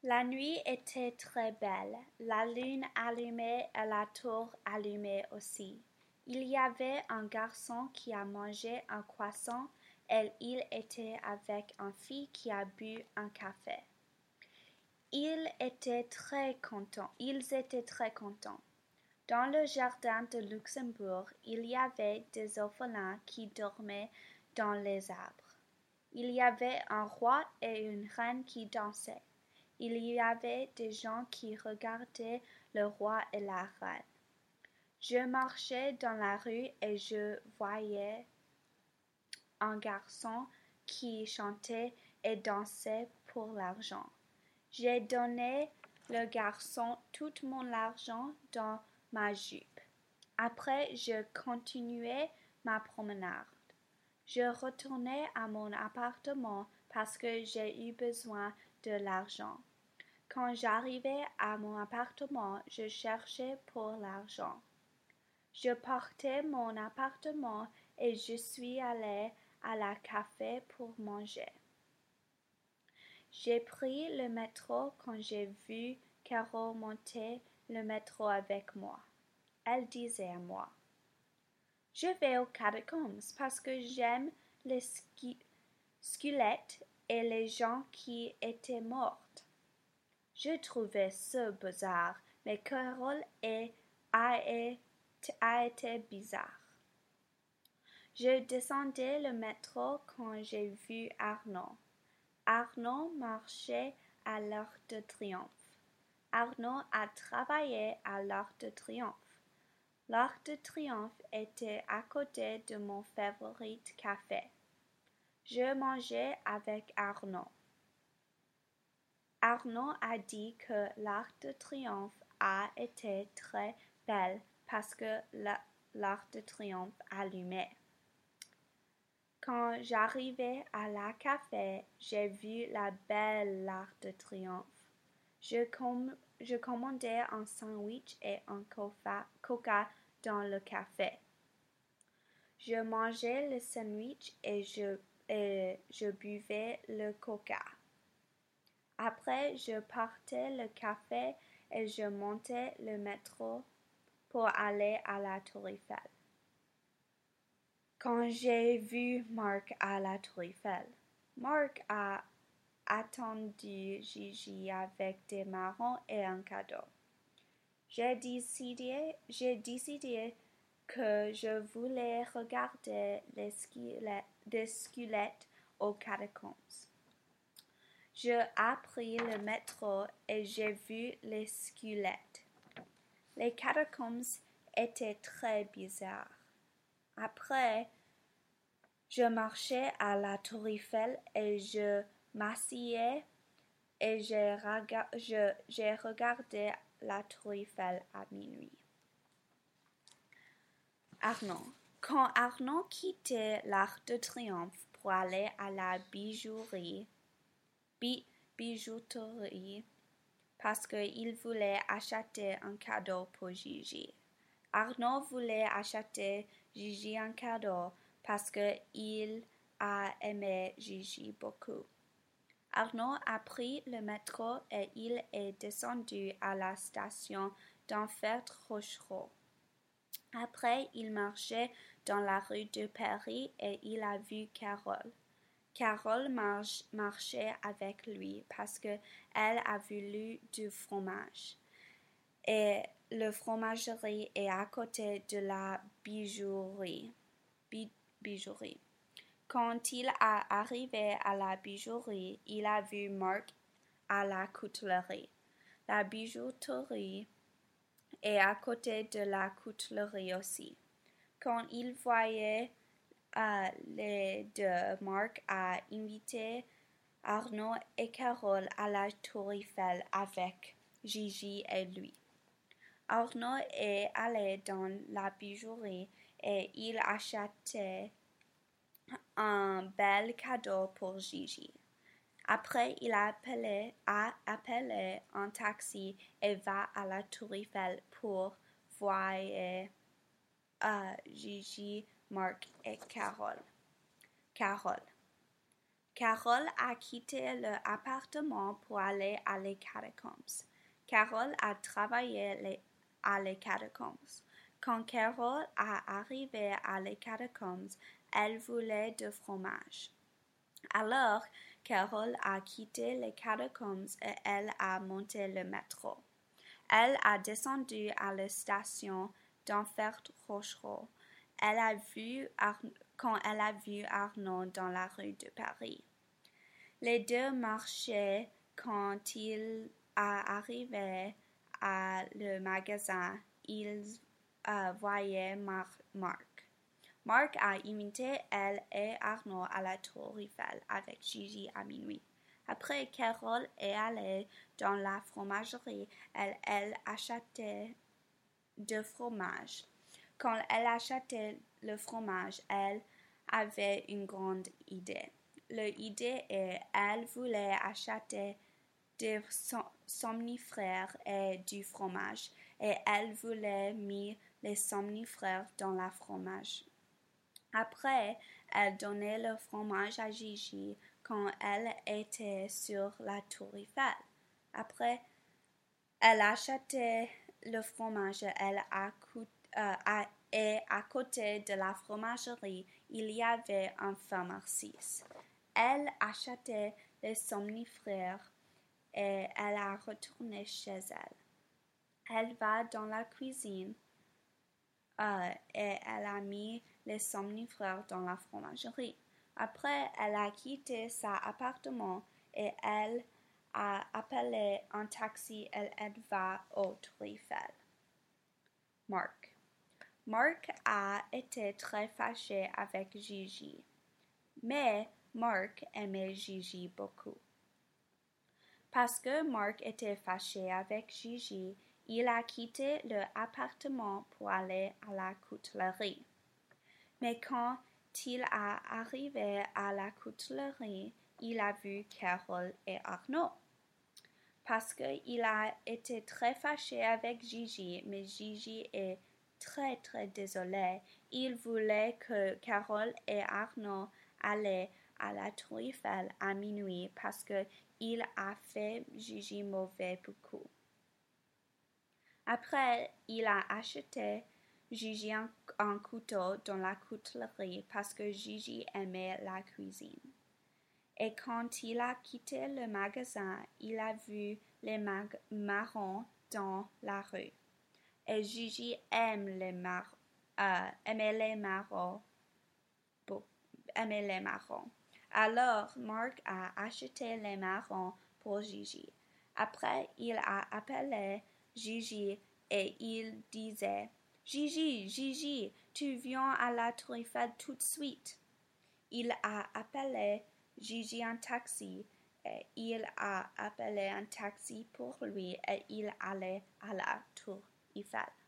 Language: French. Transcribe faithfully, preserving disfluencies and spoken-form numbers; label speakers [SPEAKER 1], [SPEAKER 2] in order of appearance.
[SPEAKER 1] La nuit était très belle, la lune allumée et la tour allumée aussi. Il y avait un garçon qui a mangé un croissant et il était avec une fille qui a bu un café. Ils étaient très contents. Ils étaient très contents. Dans le jardin de Luxembourg, il y avait des orphelins qui dormaient dans les arbres. Il y avait un roi et une reine qui dansaient. Il y avait des gens qui regardaient le roi et la reine. Je marchais dans la rue et je voyais un garçon qui chantait et dansait pour l'argent. J'ai donné le garçon tout mon argent dans ma jupe. Après, je continuais ma promenade. Je retournais à mon appartement parce que j'ai eu besoin de l'argent. Quand j'arrivais à mon appartement, je cherchais pour l'argent. Je partais mon appartement et je suis allée à la café pour manger. J'ai pris le métro quand j'ai vu Caro monter le métro avec moi. Elle disait à moi: Je vais aux catacombes parce que j'aime les squelettes et les gens qui étaient morts. Je trouvais ça bizarre, mais Carole a, a été bizarre. Je descendais le métro quand j'ai vu Arnaud. Arnaud marchait à l'Arc de Triomphe. Arnaud a travaillé à l'Arc de Triomphe. L'Arc de Triomphe était à côté de mon favori café. Je mangeais avec Arnaud. Arnaud a dit que l'Arc de Triomphe a été très belle parce que l'Arc de Triomphe allumait. Quand j'arrivais à la café, j'ai vu la belle Arc de Triomphe. Je, com je commandais un sandwich et un coca, coca dans le café. Je mangeais le sandwich et je, et je buvais le coca. Après, je partais le café et je montais le métro pour aller à la Tour Eiffel. Quand j'ai vu Marc à la Tour Eiffel, Marc a attendu Gigi avec des marrons et un cadeau. J'ai décidé, j'ai décidé que je voulais regarder les squelettes, les squelettes aux catacombes. J'ai pris le métro et j'ai vu les squelettes. Les catacombes étaient très bizarres. Après, je marchais à la Tour Eiffel et je m'asseyais et j'ai rega- je, j'ai regardé la Tour Eiffel à minuit. Arnaud. Quand Arnaud quittait l'Arc de Triomphe pour aller à la bijouterie, bi- bijouterie parce qu'il voulait acheter un cadeau pour Gigi. Arnaud voulait acheter Gigi un cadeau parce qu'il a aimé Gigi beaucoup. Arnaud a pris le métro et il est descendu à la station d'Enfer Rochereau. Après, il marchait dans la rue de Paris et il a vu Carole. Carole marche, marchait avec lui parce que elle a voulu du fromage. Et le fromagerie est à côté de la bijouterie. Bi, bijouterie. Quand il est arrivé à la bijouterie, il a vu Marc à la coutellerie. La bijouterie est à côté de la coutellerie aussi. Quand il voyait euh, les deux, Marc a invité Arnaud et Carole à la Tour Eiffel avec Gigi et lui. Arnaud est allé dans la bijouterie et il a acheté un bel cadeau pour Gigi. Après, il a appelé, a appelé un taxi et va à la Tour Eiffel pour voir euh, Gigi, Marc et Carole. Carole. Carole a quitté l'appartement pour aller à les catacombes. Carole a travaillé les, à les catacombes. Quand Carole a arrivé à les catacombes, elle voulait du fromage. Alors, Carole a quitté les catacombes et elle a monté le métro. Elle a descendu à la station d'Enfer-Rochereau. Elle a vu Ar- quand elle a vu Arnaud dans la rue de Paris. Les deux marchaient quand il a arrivé à le magasin. Ils euh, voyaient Mar- Marc. Marc a imité elle et Arnaud à la Tour Eiffel avec Gigi à minuit. Après, Carole est allée dans la fromagerie. Elle, elle achetait du fromage. Quand elle achetait le fromage, elle avait une grande idée. L'idée est qu'elle voulait acheter des somnifères et du fromage, et elle voulait mettre les somnifères dans la fromage. Après, elle donnait le fromage à Gigi quand elle était sur la Tour Eiffel. Après, elle achetait le fromage elle a, euh, à, et à côté de la fromagerie, il y avait un pharmacie. Elle achetait les somnifères et elle a retourné chez elle. Elle va dans la cuisine euh, et elle a mis les somnifères dans la fromagerie. Après, elle a quitté son appartement et elle a appelé un taxi et elle va au Tour Eiffel. Marc. Marc a été très fâché avec Gigi, mais Marc aimait Gigi beaucoup. Parce que Marc était fâché avec Gigi, il a quitté l'appartement pour aller à la coutellerie. Mais quand il est arrivé à la coutellerie, il a vu Carole et Arnaud. Parce qu'il a été très fâché avec Gigi, mais Gigi est très très désolé. Il voulait que Carole et Arnaud allaient à la Tour Eiffel à minuit parce qu'il a fait Gigi mauvais beaucoup. Après, il a acheté Gigi un, un couteau dans la coutellerie parce que Gigi aimait la cuisine. Et quand il a quitté le magasin, il a vu les mag- marrons dans la rue. Et Gigi aime les mar- euh, aimait les marrons. Aimait les marrons. Alors, Marc a acheté les marrons pour Gigi. Après, il a appelé Gigi et il disait « Gigi, Gigi, tu viens à la Tour Eiffel tout de suite. » Il a appelé Gigi un taxi et il a appelé un taxi pour lui et il allait à la Tour Eiffel.